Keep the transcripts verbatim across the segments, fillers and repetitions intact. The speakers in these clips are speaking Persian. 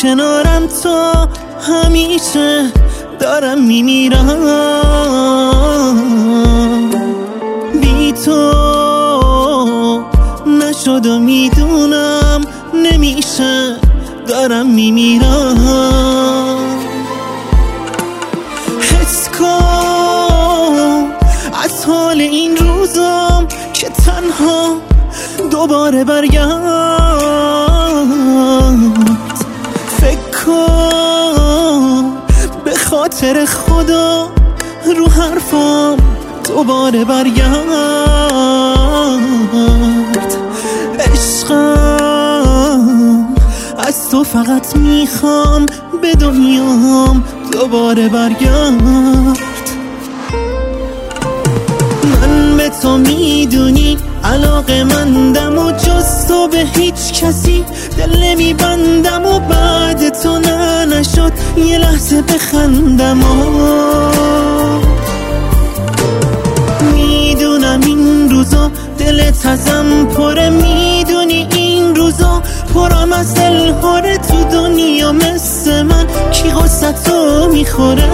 کنارم تا همیشه دارم میمیرم. بی تو نشد و میدونم نمیشه دارم میمیرم. حس کن از حال این روزم که تنها دوباره برگرد. فکر کن به خاطر خدا رو حرفم دوباره برگرد. عشقم از تو فقط میخوام به دنیام دوباره برگرد. من به تو میدونی علاقه مندم و جز تو به هیچ کسی دل نمیبندم و بعد تو نه نشد یه لحظه بخندم. و میدونم این روزا دلت ازم پره، میدونی این روزا پرم از دلهاره. تو دنیا مثل من کی غصه تو میخوره؟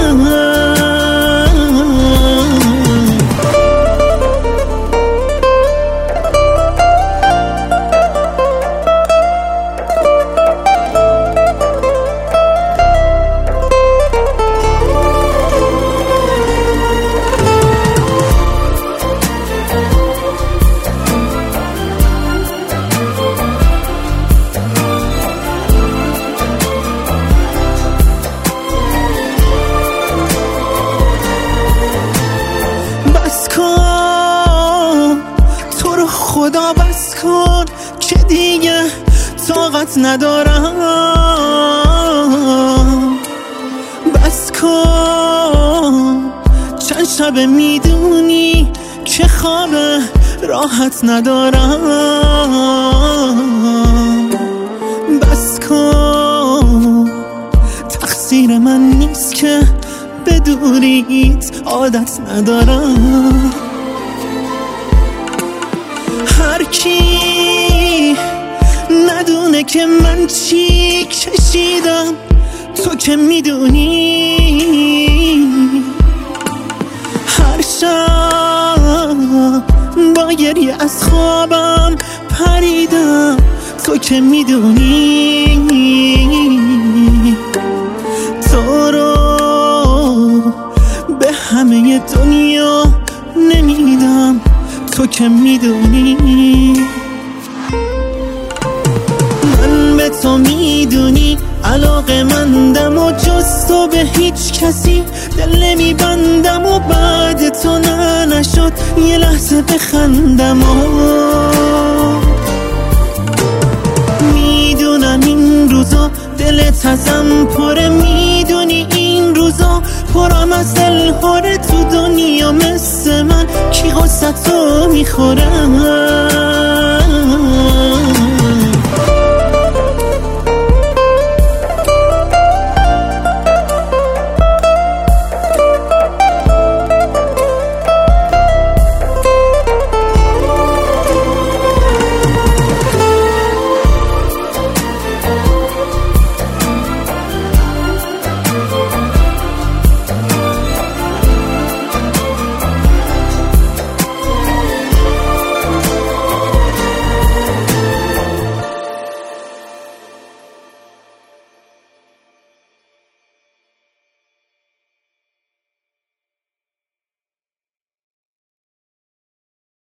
تو رو خدا بس کن که دیگه طاقت ندارم. بس کن چند شب میدونی که خواب راحت ندارم. بس کن تقصیر من نیست که به دوریت عادت ندارم. هر کی ندونه که من چی کشیدم تو که میدونی. هر شب با گریه از خوابم پریدم تو که میدونی. تو رو به همه دنیا نمیدم تو که میدونی. من به تو میدونی علاقه مندم و جز تو به هیچ کسی دل نمیبندم و بعد تو نه نشد یه لحظه بخندم. و میدونم این روزا دلت ازم پره، میدونی این روزا پرم از دلهاره. تو دنیا مثل من کی غصه تو میخوره؟